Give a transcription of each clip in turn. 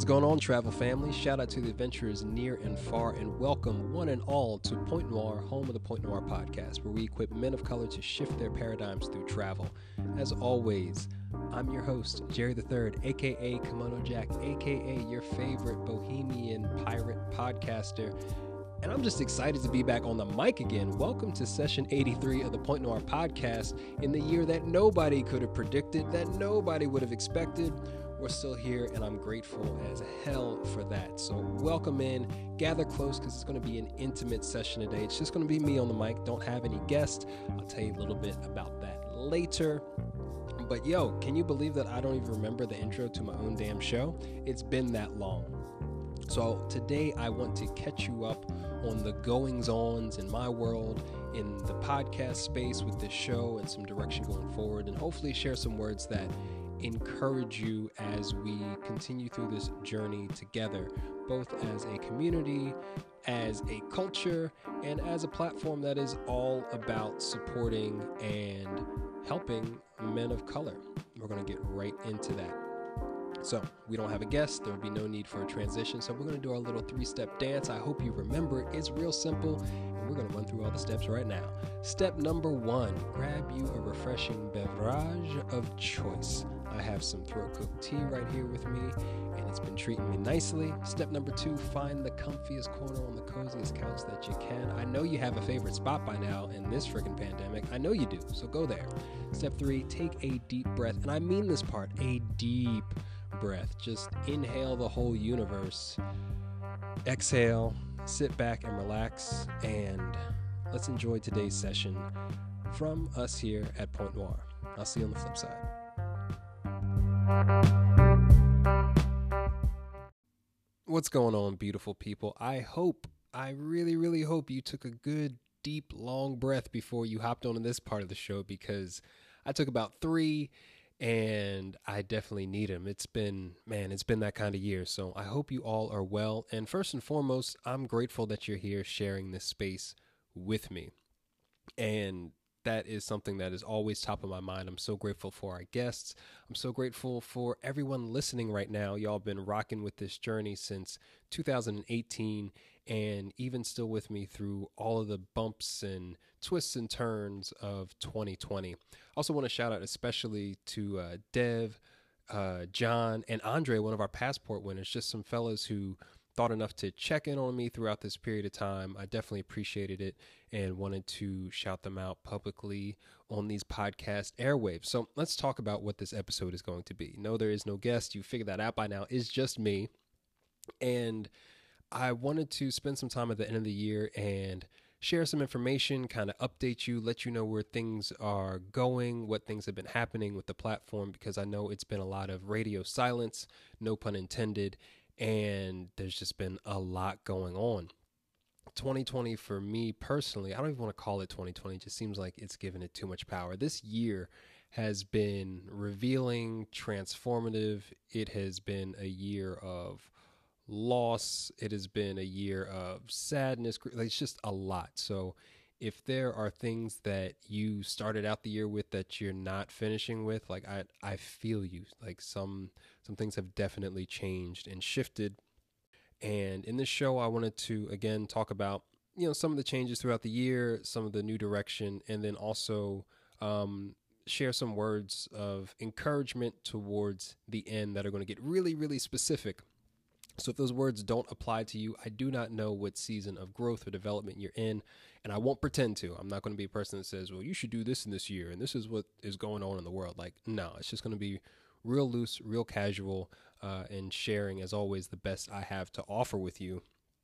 What's going on, travel family? Shout out to the adventurers near and far, and welcome one and all to Point Noir, home of the Point Noir podcast, where we equip men of color to shift their paradigms through travel. As always, I'm your host, Jerry III, aka Kimono Jack, aka your favorite bohemian pirate podcaster. And I'm just excited to be back on the mic again. Welcome to session 83 of the Point Noir podcast in the year that nobody could have predicted, that nobody would have expected. We're still here, and I'm grateful as hell for that. So welcome in, gather close, because it's going to be an intimate session today. It's just going to be me on the mic. Don't have any guests. I'll tell you a little bit about that later. But yo, can you believe that I don't even remember the intro to my own damn show? It's been that long. So today I want to catch you up on the goings-ons in my world, in the podcast space with this show, and some direction going forward, and hopefully share some words that encourage you as we continue through this journey together, both as a community, as a culture, and as a platform that is all about supporting and helping men of color. We're going to get right into that. So we don't have a guest. There will be no need for a transition. So we're going to do our little 3-step dance. I hope you remember it. It's real simple. And we're going to run through all the steps right now. Step number 1, grab you a refreshing beverage of choice. I have some throat cooked tea right here with me, and it's been treating me nicely. Step number 2, find the comfiest corner on the coziest couch that you can. I know you have a favorite spot by now in this freaking pandemic. I know you do. So go there. Step 3, take a deep breath. And I mean this part, a deep breath. Just inhale the whole universe. Exhale, sit back and relax, and let's enjoy today's session from us here at Point Noir. I'll see you on the flip side. What's going on, beautiful people? I really hope you took a good, deep, long breath before you hopped on this part of the show, because I took about 3 and I definitely need them. It's been that kind of year. So I hope you all are well. And first and foremost, I'm grateful that you're here sharing this space with me. And that is something that is always top of my mind. I'm so grateful for our guests. I'm so grateful for everyone listening right now. Y'all been rocking with this journey since 2018, and even still with me through all of the bumps and twists and turns of 2020. I also want to shout out especially to Dev, John, and Andre, one of our passport winners, just some fellas who thought enough to check in on me throughout this period of time. I definitely appreciated it and wanted to shout them out publicly on these podcast airwaves. So let's talk about what this episode is going to be. No, there is no guest. You figured that out by now. It's just me. And I wanted to spend some time at the end of the year and share some information, kind of update you, let you know where things are going, what things have been happening with the platform, because I know it's been a lot of radio silence, no pun intended, and there's just been a lot going on. 2020 for me personally, I don't even want to call it 2020. It just seems like it's given it too much power. This year has been revealing, transformative. It has been a year of loss. It has been a year of sadness. It's just a lot. So if there are things that you started out the year with that you're not finishing with, like I feel you. Like some things have definitely changed and shifted. And in this show, I wanted to, again, talk about, some of the changes throughout the year, some of the new direction, and then also share some words of encouragement towards the end that are going to get really, really specific. So if those words don't apply to you, I do not know what season of growth or development you're in, and I won't pretend to. I'm not going to be a person that says, well, you should do this in this year, and this is what is going on in the world. Like, no, it's just going to be real loose, real casual, and sharing, as always, the best I have to offer with you.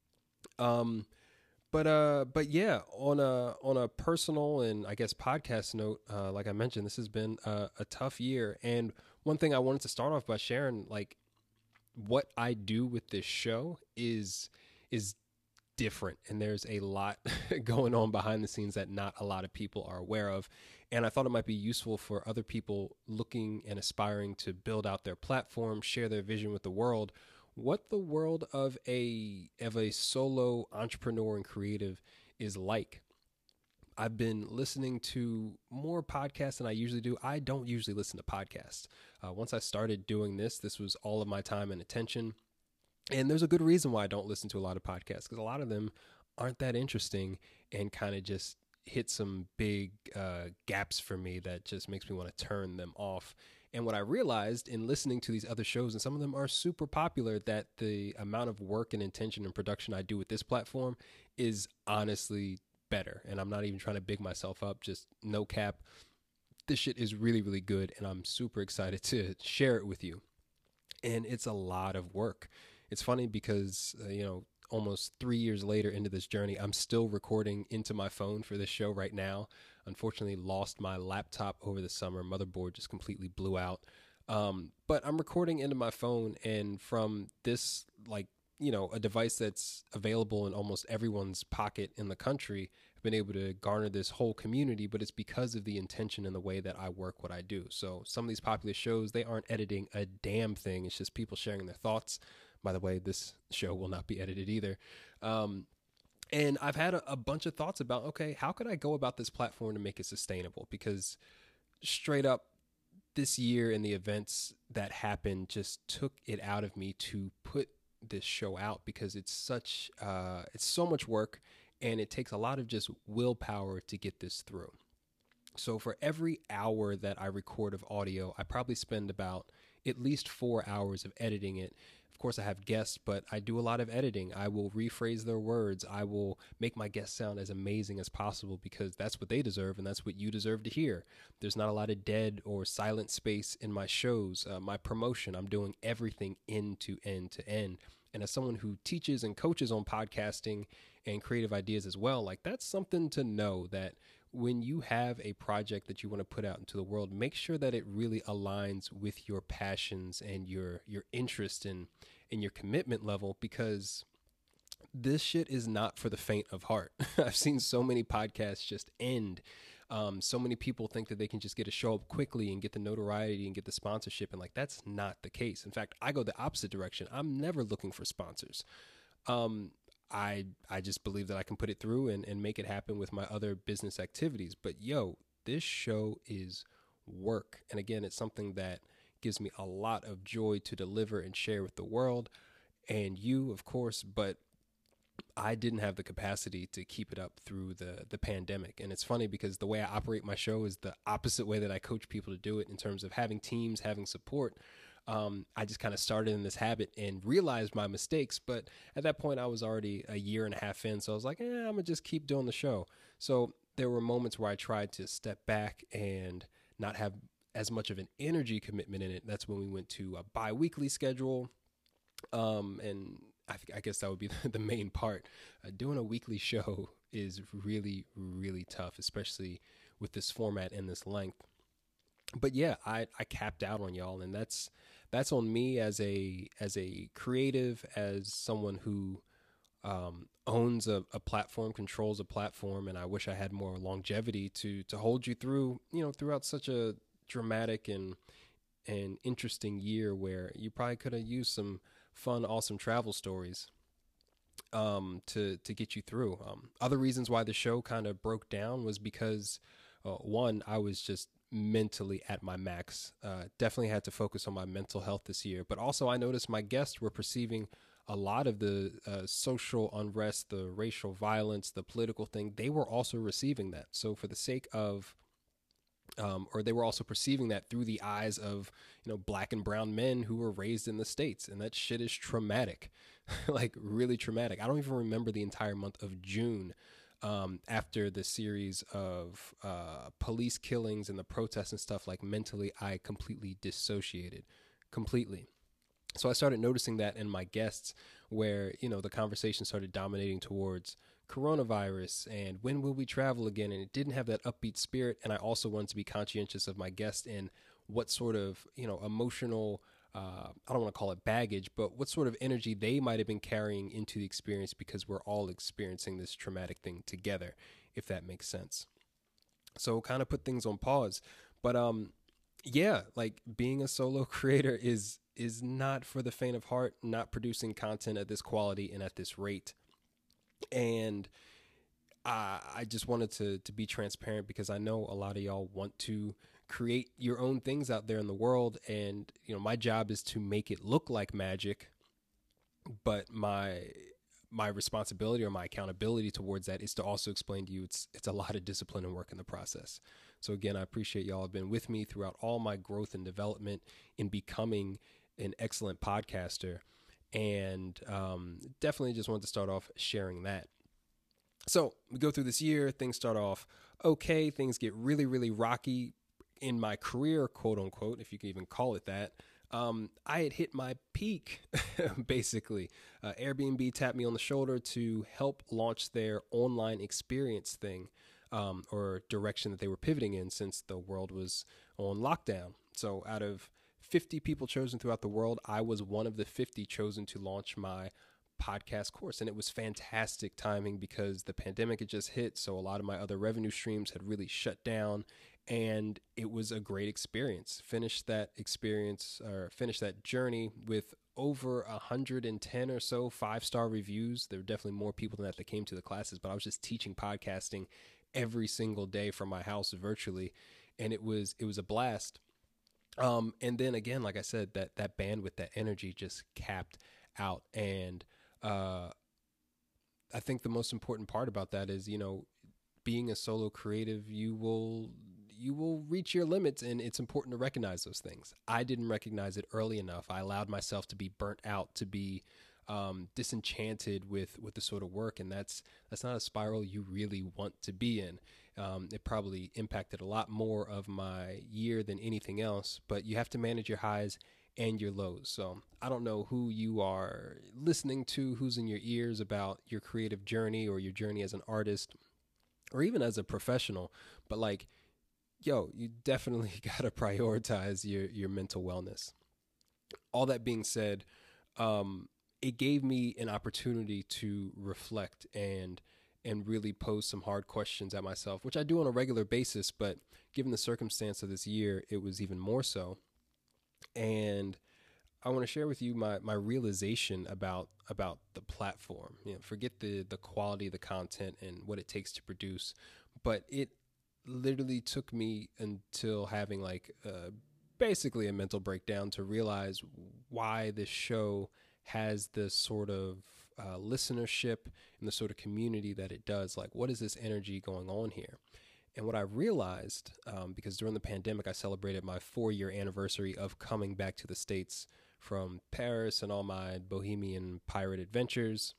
But yeah, on a personal and I guess podcast note, like I mentioned, this has been a tough year. And one thing I wanted to start off by sharing, like, what I do with this show is different, and there's a lot going on behind the scenes that not a lot of people are aware of. And I thought it might be useful for other people looking and aspiring to build out their platform, share their vision with the world, what the world of a solo entrepreneur and creative is like. I've been listening to more podcasts than I usually do. I don't usually listen to podcasts. Once I started doing this was all of my time and attention. And there's a good reason why I don't listen to a lot of podcasts, because a lot of them aren't that interesting and kind of just hit some big gaps for me that just makes me want to turn them off. And what I realized in listening to these other shows, and some of them are super popular, that the amount of work and intention and production I do with this platform is honestly better. And I'm not even trying to big myself up, just no cap. This shit is really, really good, and I'm super excited to share it with you. And it's a lot of work. It's funny because, almost 3 years later into this journey, I'm still recording into my phone for this show right now. Unfortunately, lost my laptop over the summer. Motherboard just completely blew out. But I'm recording into my phone, and from this, a device that's available in almost everyone's pocket in the country, I've been able to garner this whole community, but it's because of the intention and the way that I work what I do. So some of these popular shows, they aren't editing a damn thing. It's just people sharing their thoughts. By the way, this show will not be edited either. And I've had a bunch of thoughts about, okay, how could I go about this platform to make it sustainable? Because straight up, this year and the events that happened just took it out of me to put this show out, because it's so much work, and it takes a lot of just willpower to get this through. So for every hour that I record of audio, I probably spend about at least 4 hours of editing it. Of course, I have guests, but I do a lot of editing. I will rephrase their words. I will make my guests sound as amazing as possible, because that's what they deserve, and that's what you deserve to hear. There's not a lot of dead or silent space in my shows. My promotion, I'm doing everything end to end to end. And as someone who teaches and coaches on podcasting and creative ideas as well, like, that's something to know, that when you have a project that you want to put out into the world, make sure that it really aligns with your passions and your interest and your commitment level, because this shit is not for the faint of heart. I've seen so many podcasts just end. So many people think that they can just get a show up quickly and get the notoriety and get the sponsorship, and that's not the case. In fact, I go the opposite direction. I'm never looking for sponsors. I just believe that I can put it through and make it happen with my other business activities. But this show is work. And again, it's something that gives me a lot of joy to deliver and share with the world and you, of course, but I didn't have the capacity to keep it up through the pandemic. And it's funny because the way I operate my show is the opposite way that I coach people to do it, in terms of having teams, having support. I just kind of started in this habit and realized my mistakes. But at that point, I was already a year and a half in. So I was like, I'm going to just keep doing the show. So there were moments where I tried to step back and not have as much of an energy commitment in it. That's when we went to a bi-weekly schedule. And I guess that would be the main part. Doing a weekly show is really, really tough, especially with this format and this length. But yeah, I capped out on y'all, and that's on me as a creative, as someone who owns a platform, controls a platform, and I wish I had more longevity to hold you through, throughout such a dramatic and interesting year where you probably could have used some fun, awesome travel stories to get you through. Other reasons why the show kind of broke down was because one, I was just mentally at my max. Definitely had to focus on my mental health this year, but also I noticed my guests were perceiving a lot of the social unrest, the racial violence, the political thing. They were also receiving that. So for the sake of or they were also perceiving that through the eyes of, black and brown men who were raised in the States. And that shit is traumatic, like really traumatic. I don't even remember the entire month of June after the series of police killings and the protests and stuff. Like, mentally, I completely dissociated, completely. So I started noticing that in my guests, where, the conversation started dominating towards coronavirus and when will we travel again, and it didn't have that upbeat spirit. And I also wanted to be conscientious of my guests and what sort of emotional I don't want to call it baggage, but what sort of energy they might have been carrying into the experience, because we're all experiencing this traumatic thing together, if that makes sense. So kind of put things on pause. But yeah, like, being a solo creator is not for the faint of heart. Not producing content at this quality and at this rate. And I just wanted to be transparent, because I know a lot of y'all want to create your own things out there in the world. And, my job is to make it look like magic, but my responsibility or my accountability towards that is to also explain to you it's a lot of discipline and work in the process. So again, I appreciate y'all have been with me throughout all my growth and development in becoming an excellent podcaster, and definitely just wanted to start off sharing that. So we go through this year, things start off okay, things get really, really rocky in my career, quote unquote, if you can even call it that. I had hit my peak, basically. Airbnb tapped me on the shoulder to help launch their online experience thing, or direction that they were pivoting in since the world was on lockdown. So out of 50 people chosen throughout the world, I was one of the 50 chosen to launch my podcast course. And it was fantastic timing because the pandemic had just hit. So a lot of my other revenue streams had really shut down, and it was a great experience. Finished that journey with over 110 or so 5-star reviews. There were definitely more people than that came to the classes, but I was just teaching podcasting every single day from my house virtually. And it was a blast. And then again, like I said, that bandwidth, that energy just capped out. And I think the most important part about that is, being a solo creative, you will reach your limits, and it's important to recognize those things. I didn't recognize it early enough. I allowed myself to be burnt out, to be disenchanted with the sort of work, and that's not a spiral you really want to be in. It probably impacted a lot more of my year than anything else, but you have to manage your highs and your lows. So I don't know who you are listening to, who's in your ears about your creative journey or your journey as an artist or even as a professional, but like, yo, you definitely got to prioritize your mental wellness. All that being said, it gave me an opportunity to reflect and really pose some hard questions at myself, which I do on a regular basis, but given the circumstance of this year, it was even more so. And I want to share with you my realization about the platform. Forget the quality of the content and what it takes to produce, but it literally took me until having basically a mental breakdown to realize why this show has the sort of listenership and the sort of community that it does. Like, what is this energy going on here? And what I realized, because during the pandemic, I celebrated my 4-year anniversary of coming back to the States from Paris and all my bohemian pirate adventures.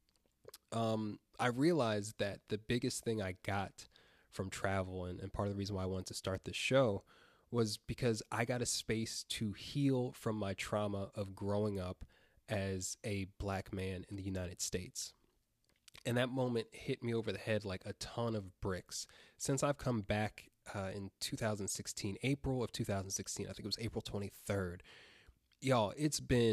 I realized that the biggest thing I got from travel, and part of the reason why I wanted to start this show, was because I got a space to heal from my trauma of growing up as a black man in the United States. And that moment hit me over the head like a ton of bricks. Since I've come back in 2016, April of 2016, I think it was April 23rd, y'all, it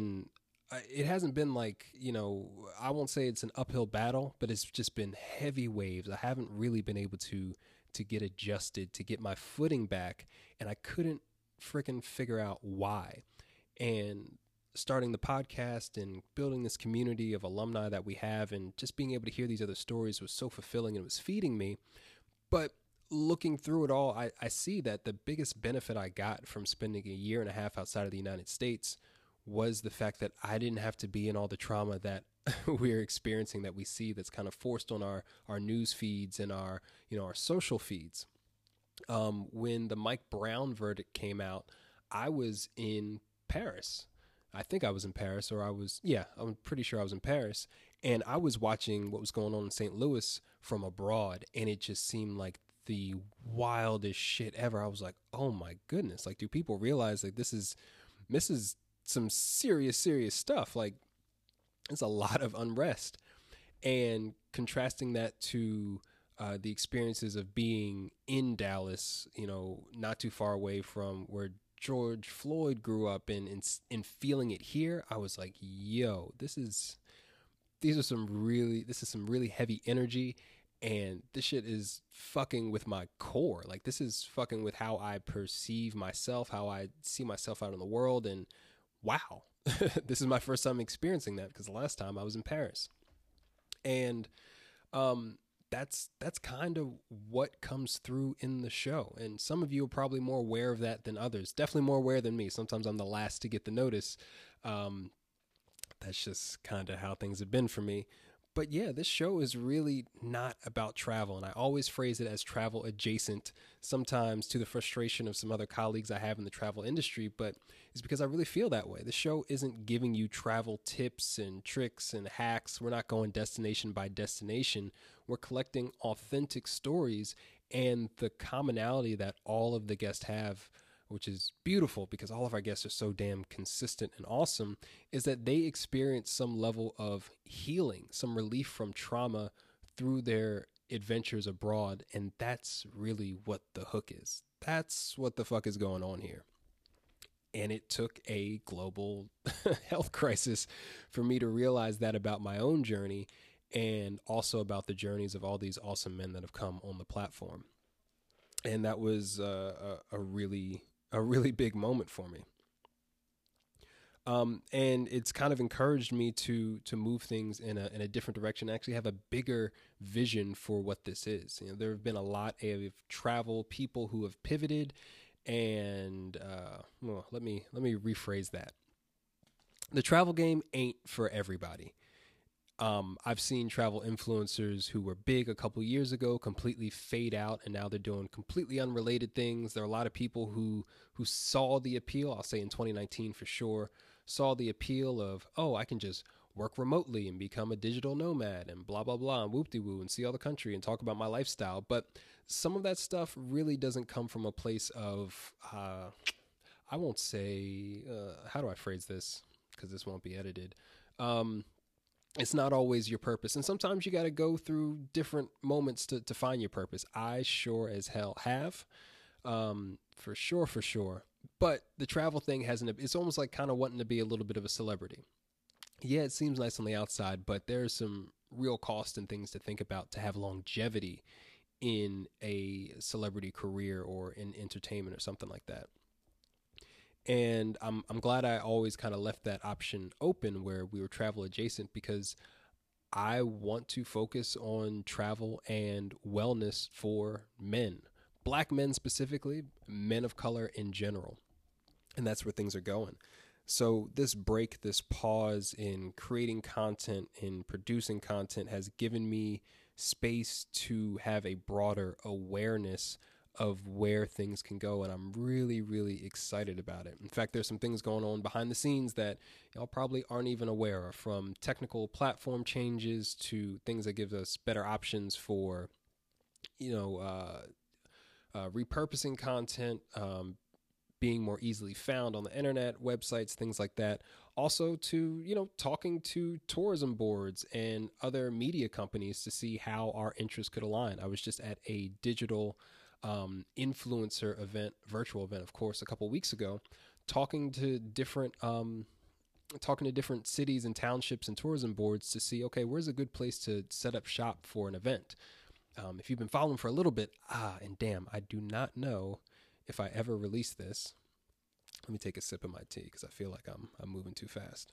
hasn't been like, I won't say it's an uphill battle, but it's just been heavy waves. I haven't really been able to get adjusted, to get my footing back, and I couldn't freaking figure out why. And starting the podcast and building this community of alumni that we have, and just being able to hear these other stories was so fulfilling, and it was feeding me. But looking through it all, I see that the biggest benefit I got from spending a year and a half outside of the United States was the fact that I didn't have to be in all the trauma that we're experiencing, that we see, that's kind of forced on our news feeds and our social feeds. When the Mike Brown verdict came out, I was in Paris. I think I was in Paris, I'm pretty sure I was in Paris. And I was watching what was going on in St. Louis from abroad, and it just seemed like the wildest shit ever. I was like, oh my goodness, like, do people realize like this is some serious stuff? Like, it's a lot of unrest. And contrasting that to the experiences of being in Dallas, not too far away from where George Floyd grew up and feeling it here, I was like, yo, this is some really heavy energy, and this shit is fucking with my core. Like, this is fucking with how I perceive myself, how I see myself out in the world, and wow, this is my first time experiencing that, because the last time I was in Paris. And that's kind of what comes through in the show. And some of you are probably more aware of that than others. Definitely more aware than me. Sometimes I'm the last to get the notice. That's just kind of how things have been for me. But yeah, this show is really not about travel. And I always phrase it as travel adjacent, sometimes to the frustration of some other colleagues I have in the travel industry. But it's because I really feel that way. The show isn't giving you travel tips and tricks and hacks. We're not going destination by destination. We're collecting authentic stories, and the commonality that all of the guests have, which is beautiful because all of our guests are so damn consistent and awesome, is that they experience some level of healing, some relief from trauma through their adventures abroad. And that's really what the hook is. That's what the fuck is going on here. And it took a global health crisis for me to realize that about my own journey, and also about the journeys of all these awesome men that have come on the platform. And that was a really big moment for me. And it's kind of encouraged me to move things in a different direction. Actually, have a bigger vision for what this is. You know, there have been a lot of travel people who have pivoted, and well, let me rephrase that. The travel game ain't for everybody. I've seen travel influencers who were big a couple years ago completely fade out, and now they're doing completely unrelated things. There are a lot of people who saw the appeal, I'll say in 2019 for sure, saw the appeal of, oh, I can just work remotely and become a digital nomad and blah, blah, blah, and whoop-de-woo and see all the country and talk about my lifestyle. But some of that stuff really doesn't come from a place of, I won't say, how do I phrase this? Because this won't be edited. It's not always your purpose. And sometimes you got to go through different moments to find your purpose. I sure as hell have, for sure. But the travel thing it's almost like kind of wanting to be a little bit of a celebrity. Yeah, it seems nice on the outside, but there's some real cost and things to think about to have longevity in a celebrity career or in entertainment or something like that. And I'm glad I always kind of left that option open where we were travel adjacent, because I want to focus on travel and wellness for men, Black men specifically, men of color in general. And that's where things are going. So this break, this pause in creating content, in producing content, has given me space to have a broader awareness of where things can go, and I'm really, really excited about it. In fact, there's some things going on behind the scenes that y'all probably aren't even aware of, from technical platform changes to things that give us better options for, repurposing content, being more easily found on the internet, websites, things like that. Also to, talking to tourism boards and other media companies to see how our interests could align. I was just at a digital influencer event, virtual event, of course, a couple weeks ago, talking to different cities and townships and tourism boards to see, okay, where's a good place to set up shop for an event? If you've been following for a little bit, and damn, I do not know if I ever release this. Let me take a sip of my tea because I feel like I'm moving too fast.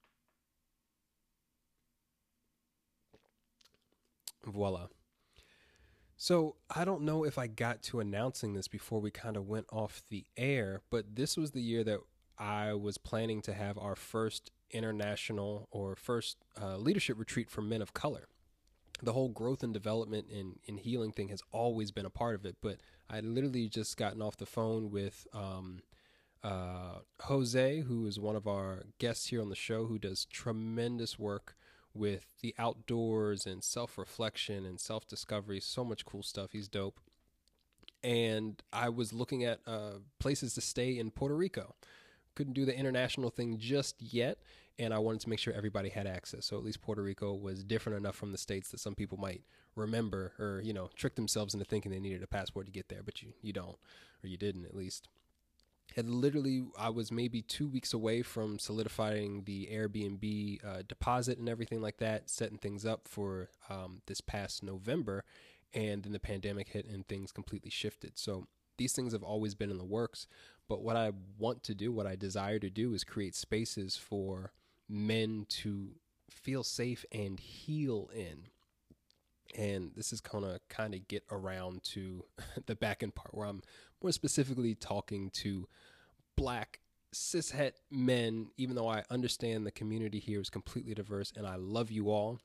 Voila. So I don't know if I got to announcing this before we kind of went off the air, but this was the year that I was planning to have our first international or first leadership retreat for men of color. The whole growth and development in healing thing has always been a part of it, but I literally just gotten off the phone with Jose, who is one of our guests here on the show, who does tremendous work with the outdoors and self-reflection and self-discovery. So much cool stuff. He's dope. And I was looking at places to stay in Puerto Rico. Couldn't do the international thing just yet, and I wanted to make sure everybody had access. So at least Puerto Rico was different enough from the States that some people might remember or, trick themselves into thinking they needed a passport to get there, but you don't, or you didn't at least. And literally, I was maybe 2 weeks away from solidifying the Airbnb deposit and everything like that, setting things up for this past November, and then the pandemic hit and things completely shifted. So these things have always been in the works, but what I want to do, what I desire to do, is create spaces for men to feel safe and heal in. And this is gonna kind of get around to the back end part where I'm more specifically talking to Black cishet men, even though I understand the community here is completely diverse and I love you all,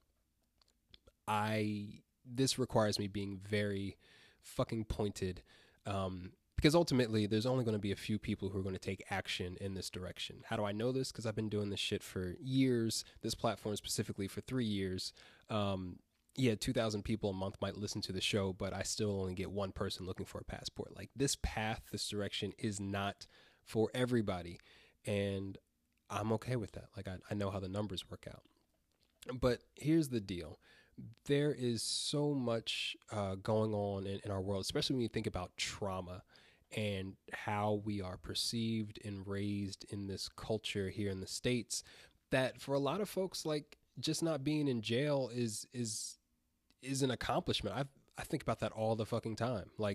this requires me being very fucking pointed, because ultimately there's only going to be a few people who are going to take action in this direction. How do I know this? Because I've been doing this shit for years, this platform specifically for 3 years. Yeah, 2,000 people a month might listen to the show, but I still only get one person looking for a passport. Like, this path, this direction is not for everybody, and I'm okay with that. Like, I know how the numbers work out. But here's the deal. There is so much going on in our world, especially when you think about trauma and how we are perceived and raised in this culture here in the States, that for a lot of folks, like, just not being in jail is an accomplishment. I think about that all the fucking time. Like,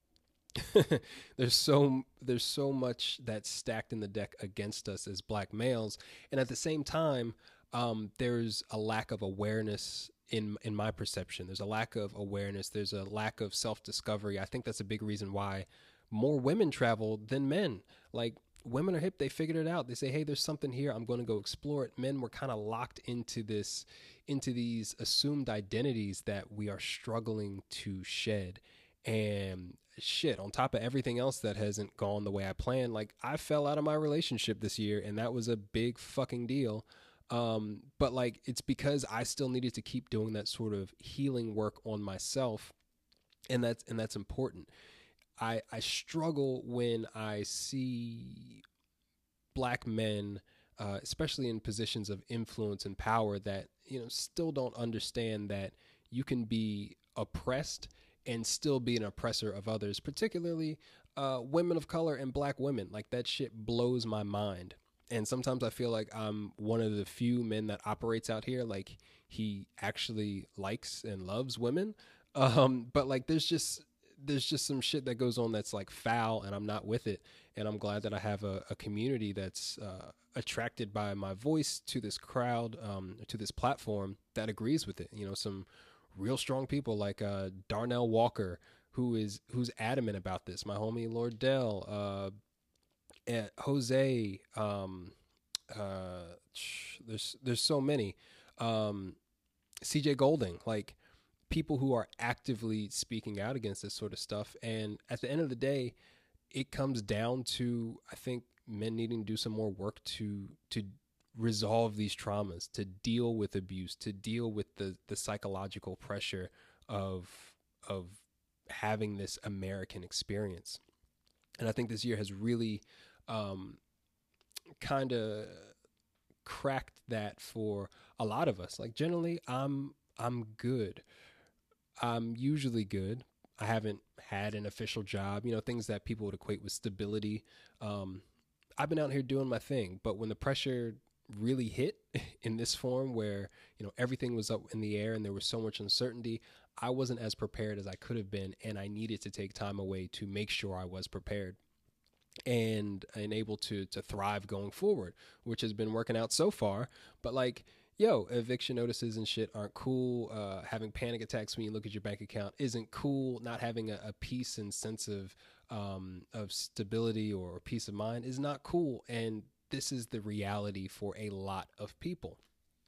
there's so much that's stacked in the deck against us as black males, and at the same time, there's a lack of awareness in my perception. There's a lack of awareness. There's a lack of self-discovery. I think that's a big reason why more women travel than men. Like, women are hip. They figured it out. They say, hey, there's something here. I'm going to go explore it. Men were kind of locked into these assumed identities that we are struggling to shed. And shit, on top of everything else that hasn't gone the way I planned, like, I fell out of my relationship this year, and that was a big fucking deal. But like, it's because I still needed to keep doing that sort of healing work on myself. And that's important. I struggle when I see black men, especially in positions of influence and power, that, still don't understand that you can be oppressed and still be an oppressor of others, particularly women of color and black women. Like, that shit blows my mind. And sometimes I feel like I'm one of the few men that operates out here like he actually likes and loves women. But like, there's just some shit that goes on that's like foul, and I'm not with it. And I'm glad that I have a community that's attracted by my voice to this crowd, to this platform, that agrees with it. Some real strong people like Darnell Walker, who's adamant about this. My homie Lord Dell, Jose, there's so many, CJ Golding, like, people who are actively speaking out against this sort of stuff. And at the end of the day, it comes down to, I think, men needing to do some more work to resolve these traumas, to deal with abuse, to deal with the psychological pressure of having this American experience. And I think this year has really kind of cracked that for a lot of us. Like, generally, I'm good. I'm usually good. I haven't had an official job, things that people would equate with stability. I've been out here doing my thing, but when the pressure really hit in this form, where, everything was up in the air and there was so much uncertainty, I wasn't as prepared as I could have been, and I needed to take time away to make sure I was prepared and able to thrive going forward, which has been working out so far. But like, eviction notices and shit aren't cool. Having panic attacks when you look at your bank account isn't cool. Not having a peace and sense of stability or peace of mind is not cool. And this is the reality for a lot of people.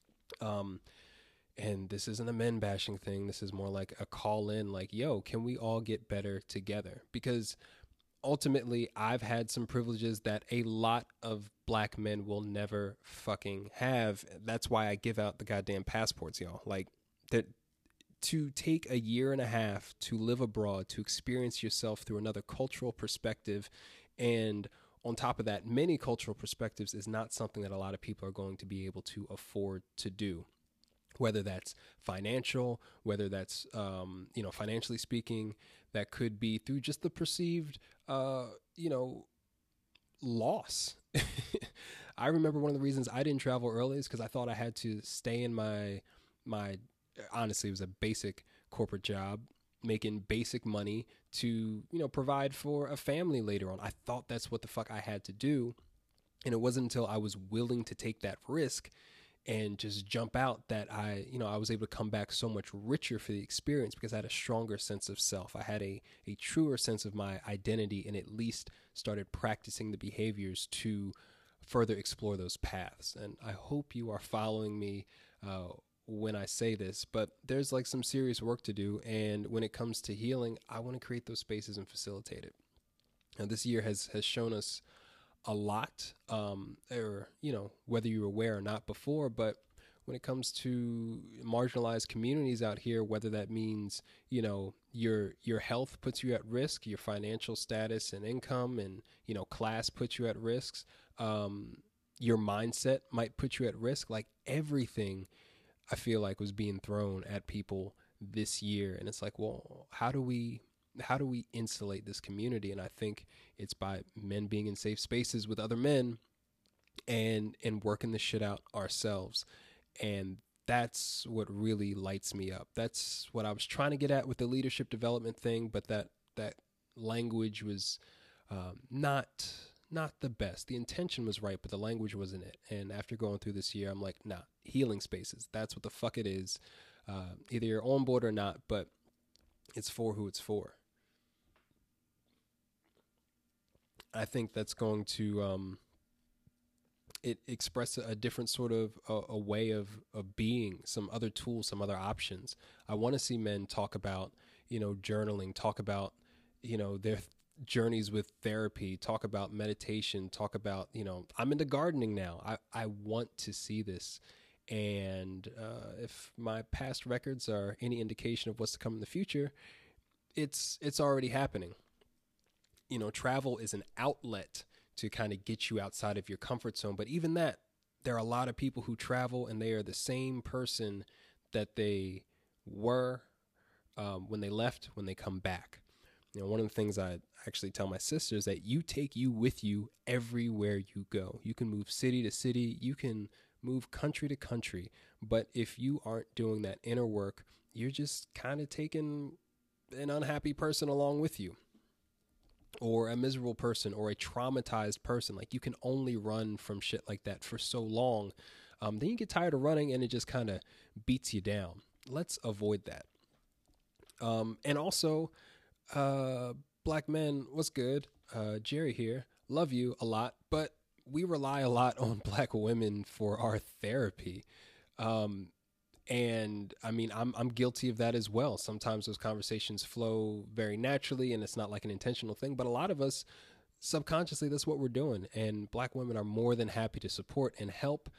And this isn't a men bashing thing. This is more like a call in, like, can we all get better together? Because ultimately, I've had some privileges that a lot of black men will never fucking have. That's why I give out the goddamn passports, y'all. Like, that, to take a year and a half to live abroad, to experience yourself through another cultural perspective, and on top of that, many cultural perspectives, is not something that a lot of people are going to be able to afford to do. Whether that's financial, whether that's, financially speaking, that could be through just the perceived, loss. I remember one of the reasons I didn't travel early is because I thought I had to stay in my, honestly, it was a basic corporate job, making basic money to, provide for a family later on. I thought that's what the fuck I had to do. And it wasn't until I was willing to take that risk and just jump out, that I was able to come back so much richer for the experience because I had a stronger sense of self. I had a truer sense of my identity, and at least started practicing the behaviors to further explore those paths. And I hope you are following me when I say this, but there's like some serious work to do. And when it comes to healing, I want to create those spaces and facilitate it. Now, this year has shown us a lot, or, whether you're aware or not before, but when it comes to marginalized communities out here, whether that means, your health puts you at risk, your financial status and income and, class puts you at risks, your mindset might put you at risk. Like everything I feel like was being thrown at people this year. And it's like, well, how do we insulate this community? And I think it's by men being in safe spaces with other men and working this shit out ourselves. And that's what really lights me up. That's what I was trying to get at with the leadership development thing, but that language was not the best. The intention was right, but the language wasn't it. And after going through this year, I'm like, nah, healing spaces. That's what the fuck it is. Either you're on board or not, but it's for who it's for. I think that's going to it express a different sort of a way of being, some other tools, some other options. I want to see men talk about, journaling, talk about, their journeys with therapy, talk about meditation, talk about, I'm into gardening now. I want to see this. And if my past records are any indication of what's to come in the future, it's already happening. Travel is an outlet to kind of get you outside of your comfort zone. But even that, there are a lot of people who travel and they are the same person that they were when they left, when they come back. One of the things I actually tell my sister is that you take you with you everywhere you go. You can move city to city. You can move country to country. But if you aren't doing that inner work, you're just kind of taking an unhappy person along with you, or a miserable person, or a traumatized person. Like, you can only run from shit like that for so long. Then you get tired of running and it just kind of beats you down. Let's avoid that. And also, black men, what's good? Jerry here. Love you a lot, but we rely a lot on black women for our therapy. And I mean, I'm guilty of that as well. Sometimes those conversations flow very naturally and it's not like an intentional thing, but a lot of us subconsciously, that's what we're doing. And black women are more than happy to support and help.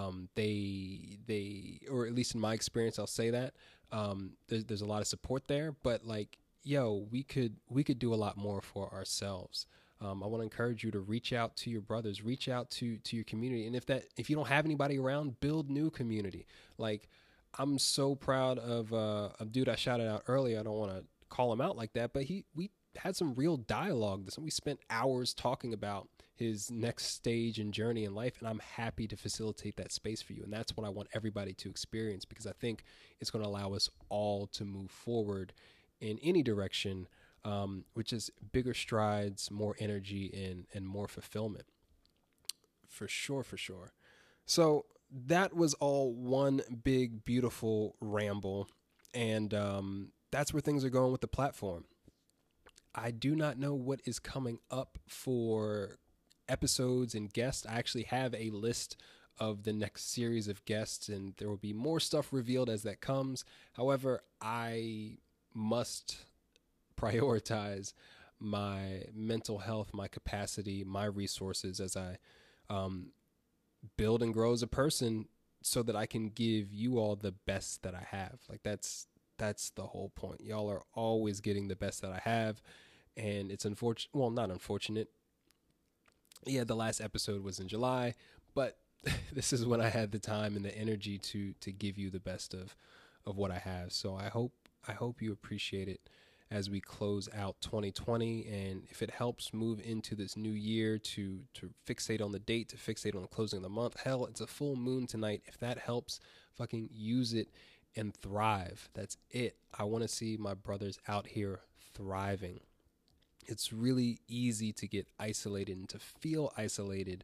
They, or at least in my experience, I'll say that, there's a lot of support there, but like, yo, we could do a lot more for ourselves. I want to encourage you to reach out to your brothers, reach out to your community. And if you don't have anybody around, build new community. Like, I'm so proud of a dude I shouted out earlier. I don't want to call him out like that, but we had some real dialogue. We spent hours talking about his next stage and journey in life, and I'm happy to facilitate that space for you. And that's what I want everybody to experience, because I think it's going to allow us all to move forward in any direction, which is bigger strides, more energy, and more fulfillment. For sure, for sure. So that was all one big, beautiful ramble. And that's where things are going with the platform. I do not know what is coming up for episodes and guests. I actually have a list of the next series of guests, and there will be more stuff revealed as that comes. However, I must prioritize my mental health, my capacity, my resources as I build and grow as a person, so that I can give you all the best that I have. Like, that's the whole point. Y'all are always getting the best that I have. And it's unfortunate. Well, not unfortunate. Yeah, the last episode was in July, but this is when I had the time and the energy to give you the best of what I have. So I hope you appreciate it as we close out 2020. And if it helps move into this new year, to fixate on the date, to fixate on the closing of the month. Hell, it's a full moon tonight. If that helps, fucking use it and thrive. That's it. I want to see my brothers out here thriving. It's really easy to get isolated and to feel isolated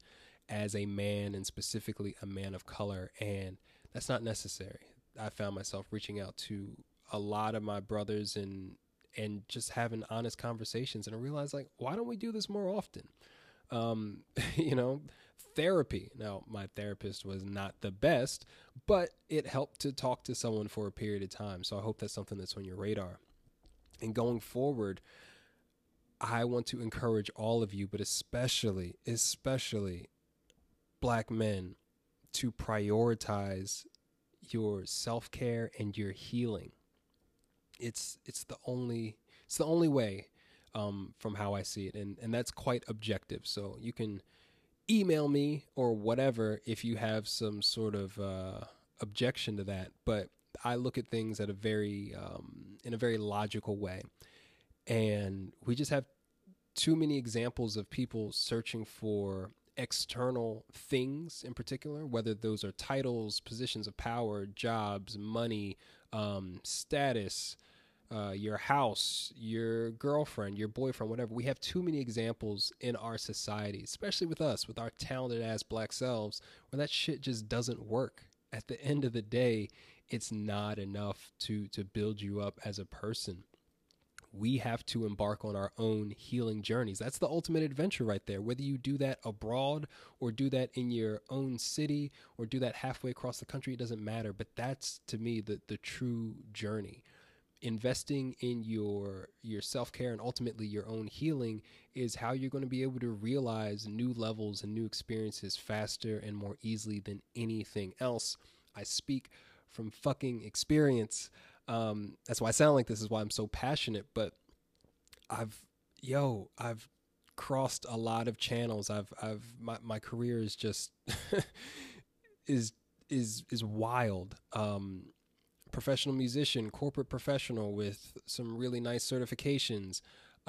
as a man, and specifically a man of color. And that's not necessary. I found myself reaching out to a lot of my brothers and just having honest conversations. And I realized, like, why don't we do this more often? You know, therapy. Now, my therapist was not the best, but it helped to talk to someone for a period of time. So I hope that's something that's on your radar. And going forward, I want to encourage all of you, but especially Black men, to prioritize your self-care and your healing. It's the only way, from how I see it, and that's quite objective. So you can email me or whatever if you have some sort of objection to that. But I look at things at in a very logical way, and we just have too many examples of people searching for external things in particular, whether those are titles, positions of power, jobs, money, status, your house, your girlfriend, your boyfriend, whatever. We have too many examples in our society, especially with us, with our talented ass Black selves, where that shit just doesn't work. At the end of the day, it's not enough to build you up as a person. We have to embark on our own healing journeys. That's the ultimate adventure right there. Whether you do that abroad or do that in your own city or do that halfway across the country, it doesn't matter. But that's, to me, the true journey. Investing in your self-care and ultimately your own healing is how you're going to be able to realize new levels and new experiences faster and more easily than anything else. I speak from fucking experience. That's why I sound like this, is why I'm so passionate, but I've crossed a lot of channels. My career is just, is wild. Professional musician, corporate professional with some really nice certifications.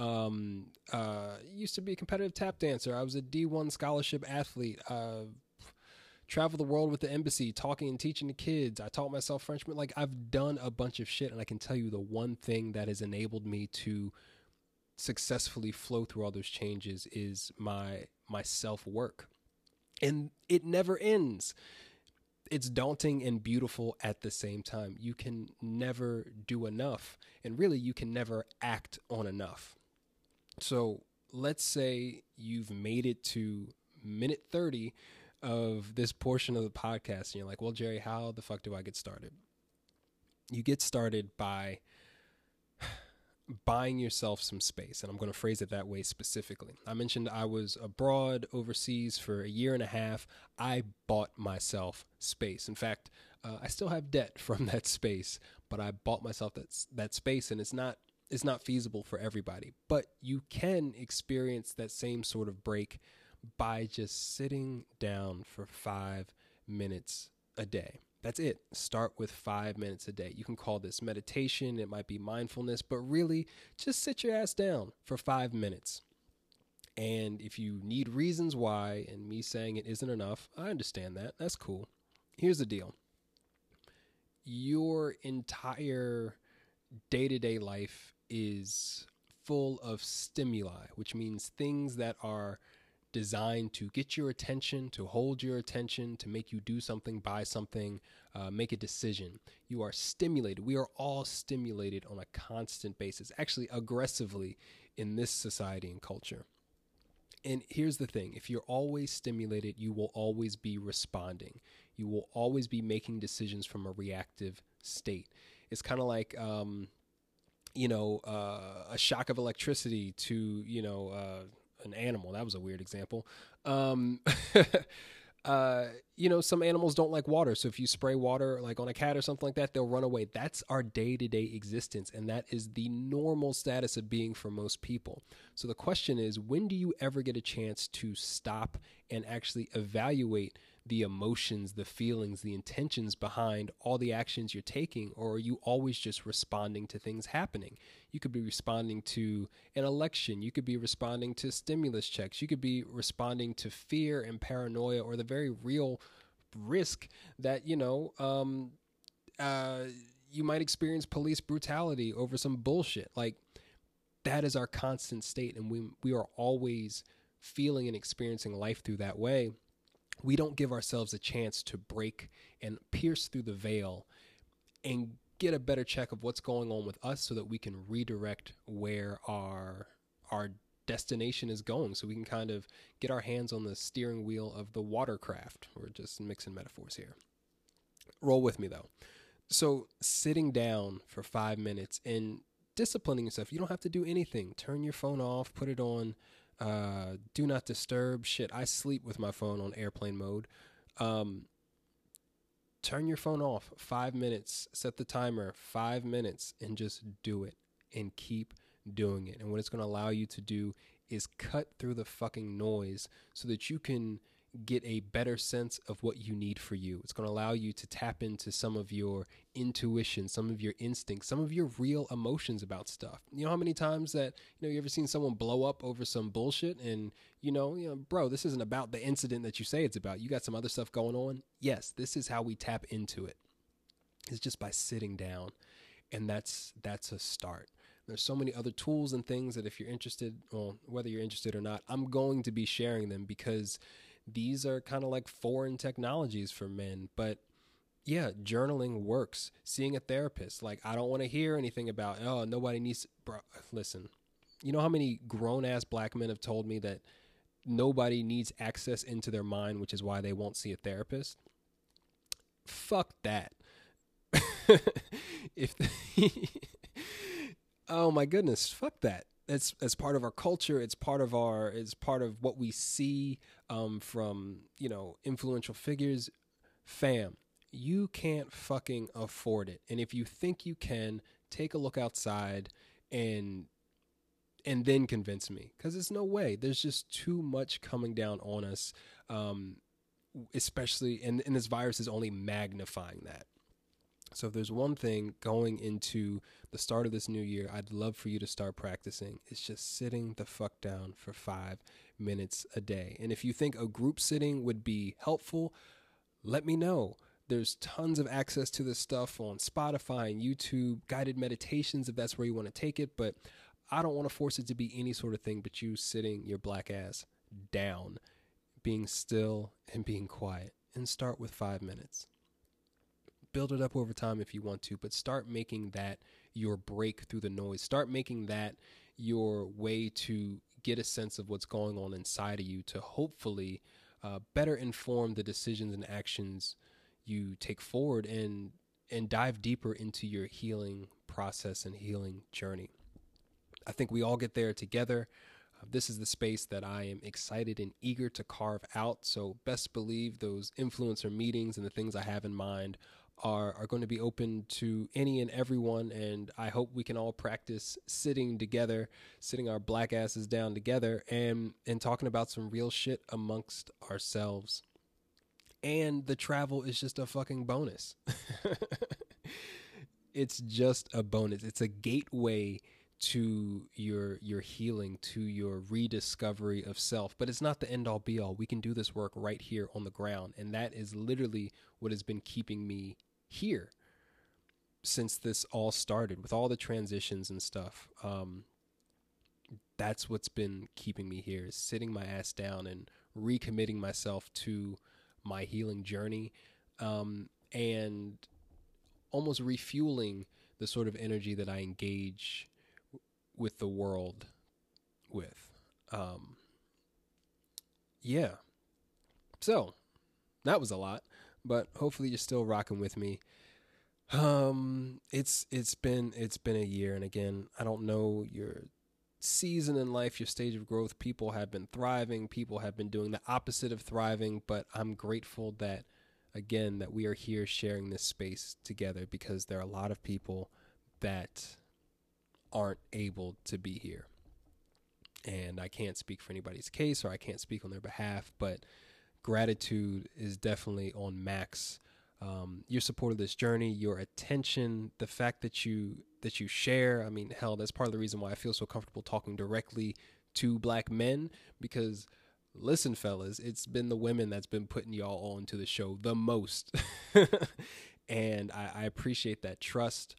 Used to be a competitive tap dancer. I was a D1 scholarship athlete. Travel the world with the embassy, talking and teaching to kids. I taught myself French. Like, I've done a bunch of shit, and I can tell you the one thing that has enabled me to successfully flow through all those changes is my self-work. And it never ends. It's daunting and beautiful at the same time. You can never do enough, and really you can never act on enough. So let's say you've made it to minute 30 of this portion of the podcast, and you're like, well, Jerry, how the fuck do I get started? You get started by buying yourself some space, and I'm going to phrase it that way specifically. I mentioned I was abroad overseas for a year and a half. I bought myself space. In fact, I still have debt from that space, but I bought myself that space, and it's not feasible for everybody. But you can experience that same sort of break by just sitting down for 5 minutes a day. That's it. Start with 5 minutes a day. You can call this meditation. It might be mindfulness, but really just sit your ass down for 5 minutes. And if you need reasons why, and me saying it isn't enough, I understand that. That's cool. Here's the deal. Your entire day-to-day life is full of stimuli, which means things that are designed to get your attention, to hold your attention, to make you do something, buy something, make a decision. You are stimulated. We are all stimulated on a constant basis, actually aggressively in this society and culture. And here's the thing. If you're always stimulated, you will always be responding. You will always be making decisions from a reactive state. It's kind of like, a shock of electricity to, an animal. That was a weird example. Some animals don't like water. So if you spray water like on a cat or something like that, they'll run away. That's our day-to-day existence. And that is the normal status of being for most people. So the question is, when do you ever get a chance to stop and actually evaluate the emotions, the feelings, the intentions behind all the actions you're taking? Or are you always just responding to things happening? You could be responding to an election. You could be responding to stimulus checks. You could be responding to fear and paranoia, or the very real risk that, you might experience police brutality over some bullshit. Like, that is our constant state. And we are always feeling and experiencing life through that way. we don't give ourselves a chance to break and pierce through the veil and get a better check of what's going on with us so that we can redirect where our destination is going, so we can kind of get our hands on the steering wheel of the watercraft. We're just mixing metaphors here. Roll with me though. So sitting down for 5 minutes and disciplining yourself. You don't have to do anything. Turn your phone off, put it on do not disturb. Shit, I sleep with my phone on airplane mode. Turn your phone off 5 minutes, set the timer 5 minutes, and just do it and keep doing it. And what it's going to allow you to do is cut through the fucking noise so that you can get a better sense of what you need for you. It's going to allow you to tap into some of your intuition, some of your instincts, some of your real emotions about stuff. You know how many times that, you ever seen someone blow up over some bullshit and, bro, this isn't about the incident that you say it's about. You got some other stuff going on. Yes, this is how we tap into it. It's just by sitting down. And that's a start. There's so many other tools and things that if you're interested, well, whether you're interested or not, I'm going to be sharing them because these are kind of like foreign technologies for men. But yeah, journaling works. Seeing a therapist. Like, I don't want to hear anything about, oh, nobody needs, bro, listen, you know how many grown ass black men have told me that nobody needs access into their mind, which is why they won't see a therapist? Fuck that. Oh my goodness, fuck that. It's part of our culture. It's part of what we see from, influential figures. Fam, you can't fucking afford it. And if you think you can, take a look outside and then convince me, because there's no way. There's just too much coming down on us, especially, and this virus is only magnifying that. So if there's one thing going into the start of this new year, I'd love for you to start practicing. It's just sitting the fuck down for 5 minutes a day. And if you think a group sitting would be helpful, let me know. There's tons of access to this stuff on Spotify and YouTube, guided meditations if that's where you want to take it. But I don't want to force it to be any sort of thing but you sitting your black ass down, being still and being quiet. And start with 5 minutes. Build it up over time if you want to, but start making that your break through the noise. Start making that your way to get a sense of what's going on inside of you to hopefully better inform the decisions and actions you take forward and dive deeper into your healing process and healing journey. I think we all get there together. This is the space that I am excited and eager to carve out. So best believe those influencer meetings and the things I have in mind are going to be open to any and everyone, and I hope we can all practice sitting together, sitting our black asses down together, and talking about some real shit amongst ourselves. And the travel is just a fucking bonus. It's just a bonus. It's a gateway to your healing, to your rediscovery of self. But it's not the end all be all. We can do this work right here on the ground, and that is literally what has been keeping me here since this all started with all the transitions and stuff. That's what's been keeping me here, is sitting my ass down and recommitting myself to my healing journey, and almost refueling the sort of energy that I engage with the world with. Yeah. So that was a lot, but hopefully you're still rocking with me. It's been a year, and again, I don't know your season in life, your stage of growth. People have been thriving, people have been doing the opposite of thriving, but I'm grateful that, again, that we are here sharing this space together, because there are a lot of people that aren't able to be here. And I can't speak for anybody's case, or I can't speak on their behalf, but gratitude is definitely on max. Your support of this journey, your attention, the fact that you share. I mean, hell, that's part of the reason why I feel so comfortable talking directly to black men, because listen, fellas, it's been the women that's been putting y'all on to the show the most. And I appreciate that trust.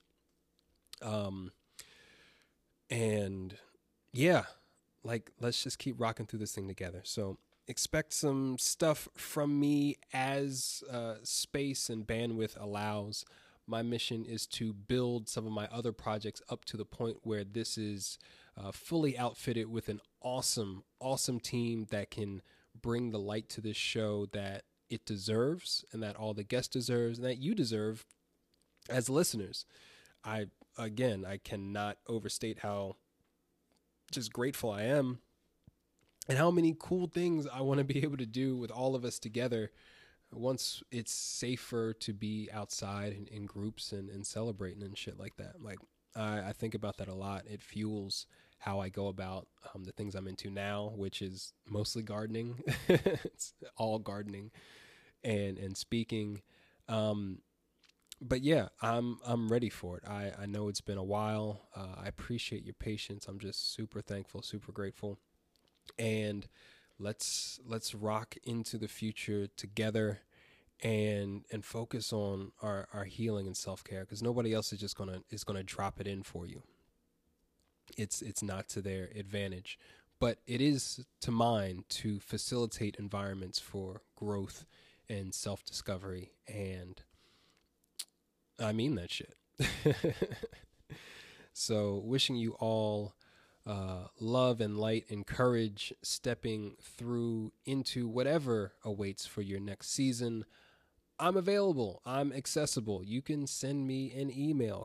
And yeah, like, let's just keep rocking through this thing together. So expect some stuff from me as space and bandwidth allows. My mission is to build some of my other projects up to the point where this is fully outfitted with an awesome, awesome team that can bring the light to this show that it deserves and that all the guests deserves and that you deserve as listeners. I cannot overstate how just grateful I am and how many cool things I want to be able to do with all of us together once it's safer to be outside in groups and celebrating and shit like that. Like, I think about that a lot. It fuels how I go about the things I'm into now, which is mostly gardening. It's all gardening and speaking. But yeah, I'm ready for it. I know it's been a while. I appreciate your patience. I'm just super thankful, super grateful. And let's rock into the future together and focus on our healing and self-care, because nobody else is gonna drop it in for you. It's not to their advantage, but it is to mine to facilitate environments for growth and self-discovery, and I mean that shit. So wishing you all love and light and courage stepping through into whatever awaits for your next season. I'm available. I'm accessible. You can send me an email,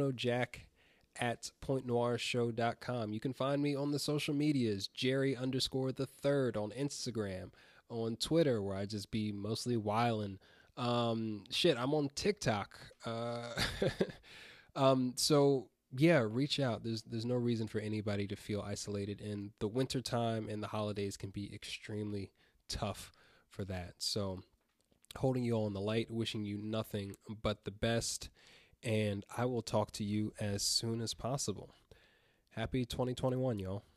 kimonojack@pointnoirshow.com. You can find me on the social medias, Jerry_the3rd on Instagram, on Twitter, where I just be mostly wildin'. I'm on TikTok. So yeah, reach out. There's no reason for anybody to feel isolated, and the wintertime and the holidays can be extremely tough for that. So holding you all in the light, wishing you nothing but the best, and I will talk to you as soon as possible. Happy 2021, y'all.